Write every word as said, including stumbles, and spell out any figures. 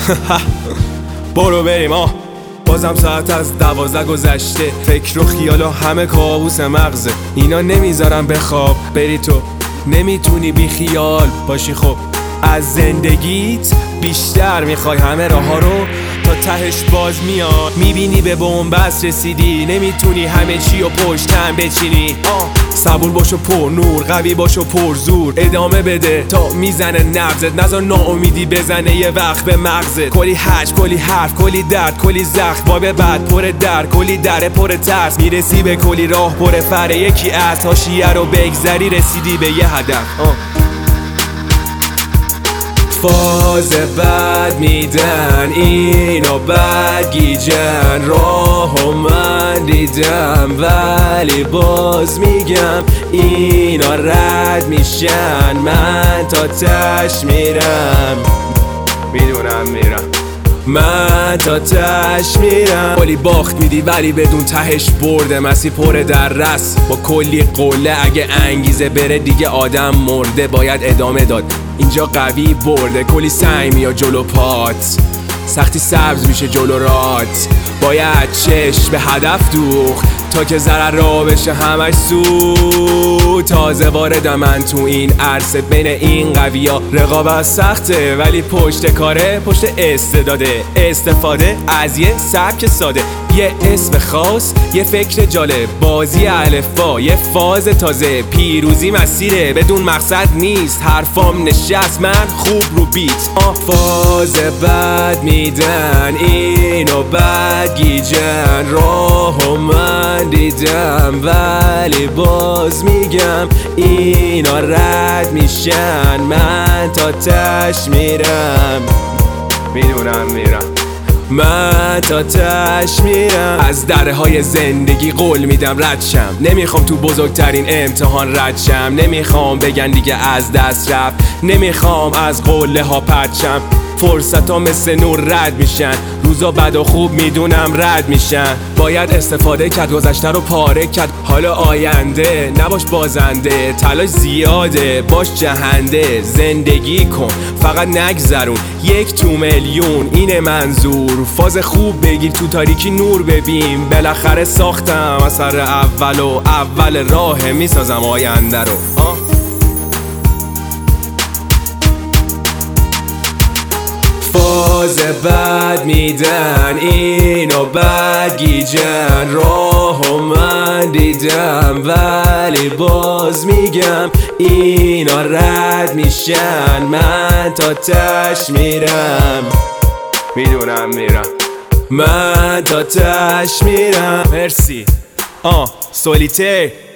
برو بریم آه. بازم ساعت از دوازده گذشته، فکر و خیال و همه کابوس مغزه. اینا نمیذارم بخواب بری تو، نمیتونی بی خیال باشی. خب از زندگیت بیشتر میخوای همه راه ها رو تا تهش باز میاد. میبینی به بنبست رسیدی، نمیتونی همه چی و پشتم بچینی. صبور باش و پر نور، قوی باش و پر زور، ادامه بده تا میزنه نبضت. نذار ناامیدی بزنه یه وقت به مغزت. کلی حج، کلی حرف، کلی درد، کلی زخم، وای بعد پر در، کلی در پر ترس. میرسی به کلی راه پر فره، یکی از حاشیه رو بگذری رسیدی به یه هدف. آه. فاز بد میدن اینا بد گیجن، راهو من دیدم ولی باز میگم اینا رد میشن. من تا تش میرم، میدونم میرم، من تا تش میرم. کلی باخت میدی ولی بدون تهش برده، مسیر پر در رس با کلی قله. اگه انگیزه بره دیگه آدم مرده، باید ادامه داد اینجا قوی برده. کلی سعی میاد جلو پات، سختی سبز میشه جلو رات. باید چشم به هدف دوخت تا که ضرر را بشه همش سود. تازه واردم من تو این عرصه، بین این قویا رقابت سخته ولی پشت کاره، پشت استعداده. استفاده از یه سبک ساده، یه اسم خاص، یه فکر جالب، بازی الفبا، یه فاز تازه. پیروزی مسیره بدون مقصد نیست، حرفام نشست من خوب رو بیت. آه. فاز بد میدن اینو بد گیجن، راهو من دیدم ولی باز میگم اینا رد میشن. من تا تش میرم، میدونم میرم، من تا تش میرم. از دره های زندگی قول میدم رد شم، نمیخوام تو بزرگترین امتحان رد شم. نمیخوام بگن دیگه از دست رفت، نمیخوام از قله ها پرد شم. فرصت ها مثل نور رد میشن، روزا بد و خوب میدونم رد میشن. باید استفاده کرد، گذشته رو پاره کرد، حالا آینده نباش بازنده. تلاش زیاده باش جهنده، زندگی کن فقط نگذرون. یک تو میلیون اینه منظور، فاز خوب بگیر تو تاریکی نور ببین. بالاخره ساختم اثر اول و اول راه میسازم آینده رو. آه. فاز بد میدن اینو بد گیجن، راهو من دیدم ولی باز میگم اینا رد میشن. من تا تش میرم، میدونم میرم، من تا تش میرم. مرسی. آه سولیته